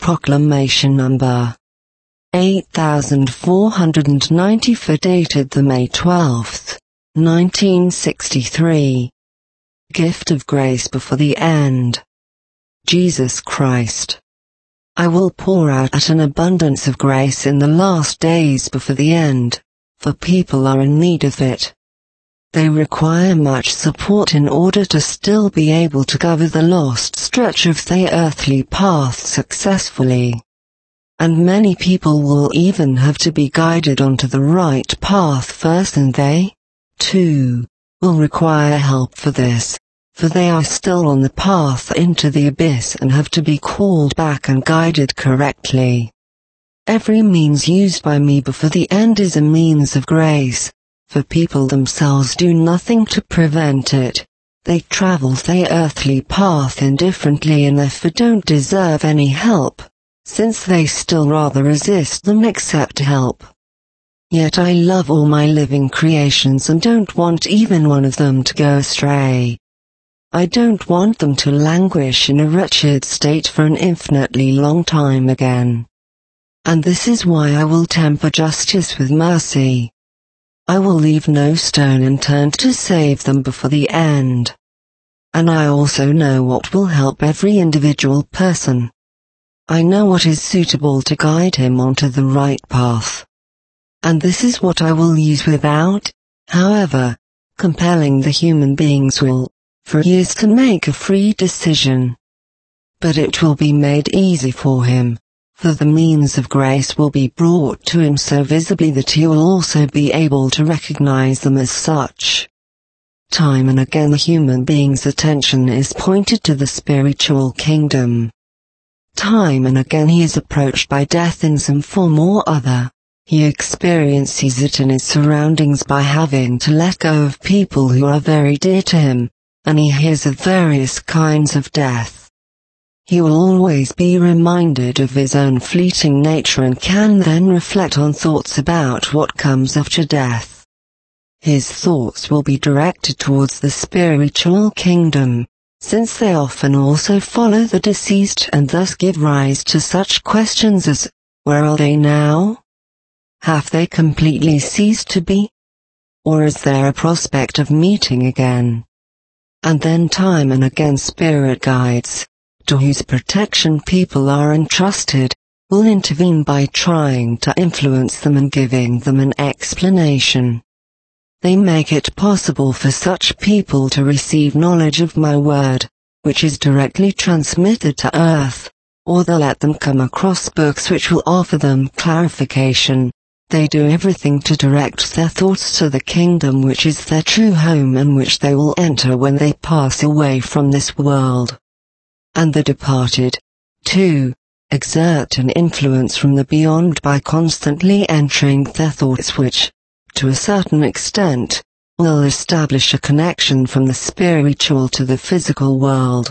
Proclamation number 8494 dated the May 12th, 1963. Gift of grace before the end. Jesus Christ. I will pour out an abundance of grace in the last days before the end, for people are in need of it. They require much support in order to still be able to cover the lost stretch of their earthly path successfully. And many people will even have to be guided onto the right path first, and they, too, will require help for this, for they are still on the path into the abyss and have to be called back and guided correctly. Every means used by me before the end is a means of grace, for people themselves do nothing to prevent it. They travel their earthly path indifferently and therefore don't deserve any help, since they still rather resist than accept help. Yet I love all my living creations and don't want even one of them to go astray. I don't want them to languish in a wretched state for an infinitely long time again. And this is why I will temper justice with mercy. I will leave no stone unturned to save them before the end. And I also know what will help every individual person. I know what is suitable to guide him onto the right path. And this is what I will use without, however, compelling the human being's will, for he is to make a free decision. But it will be made easy for him, for the means of grace will be brought to him so visibly that he will also be able to recognize them as such. Time and again the human being's attention is pointed to the spiritual kingdom. Time and again he is approached by death in some form or other. He experiences it in his surroundings by having to let go of people who are very dear to him, and he hears of various kinds of death. He will always be reminded of his own fleeting nature and can then reflect on thoughts about what comes after death. His thoughts will be directed towards the spiritual kingdom, since they often also follow the deceased and thus give rise to such questions as, where are they now? Have they completely ceased to be? Or is there a prospect of meeting again? And then time and again spirit guides, to whose protection people are entrusted, will intervene by trying to influence them and giving them an explanation. They make it possible for such people to receive knowledge of my word, which is directly transmitted to earth, or they let them come across books which will offer them clarification. They do everything to direct their thoughts to the kingdom which is their true home and which they will enter when they pass away from this world. And the departed, too, exert an influence from the beyond by constantly entering their thoughts which, to a certain extent, will establish a connection from the spiritual to the physical world.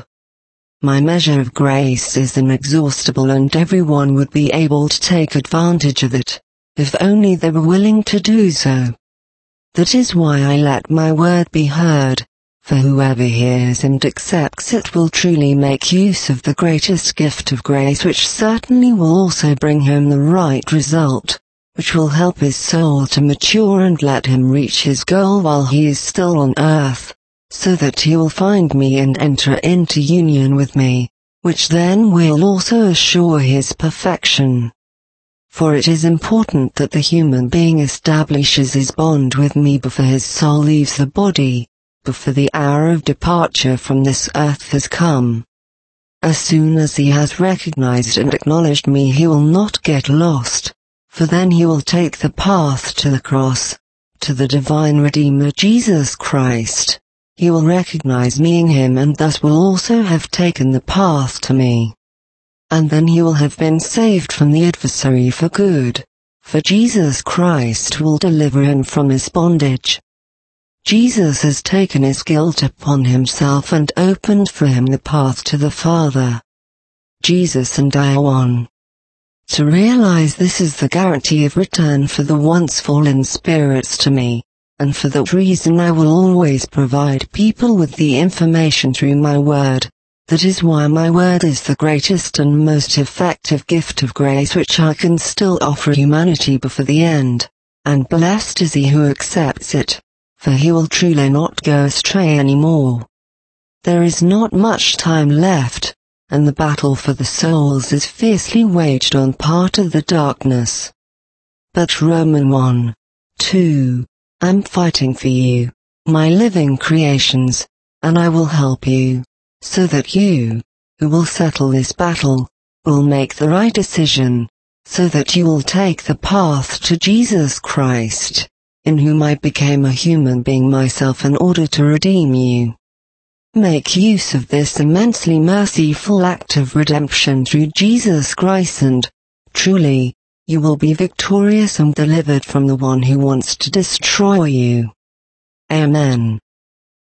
My measure of grace is inexhaustible and everyone would be able to take advantage of it, if only they were willing to do so. That is why I let my word be heard, for whoever hears and accepts it will truly make use of the greatest gift of grace, which certainly will also bring him the right result, which will help his soul to mature and let him reach his goal while he is still on earth, so that he will find me and enter into union with me, which then will also assure his perfection. For it is important that the human being establishes his bond with me before his soul leaves the body, before the hour of departure from this earth has come. As soon as he has recognized and acknowledged me, he will not get lost, for then he will take the path to the cross, to the divine Redeemer Jesus Christ. He will recognize me in him and thus will also have taken the path to me. And then he will have been saved from the adversary for good, for Jesus Christ will deliver him from his bondage. Jesus has taken his guilt upon himself and opened for him the path to the Father. Jesus and I are one. To realize this is the guarantee of return for the once fallen spirits to me, and for that reason I will always provide people with the information through my word, That is why my word is the greatest and most effective gift of grace which I can still offer humanity before the end, and blessed is he who accepts it, for he will truly not go astray anymore. There is not much time left, and the battle for the souls is fiercely waged on part of the darkness. But Romans 1:2, I'm fighting for you, my living creations, and I will help you, so that you, who will settle this battle, will make the right decision, so that you will take the path to Jesus Christ, in whom I became a human being myself in order to redeem you. Make use of this immensely merciful act of redemption through Jesus Christ and, truly, you will be victorious and delivered from the one who wants to destroy you. Amen.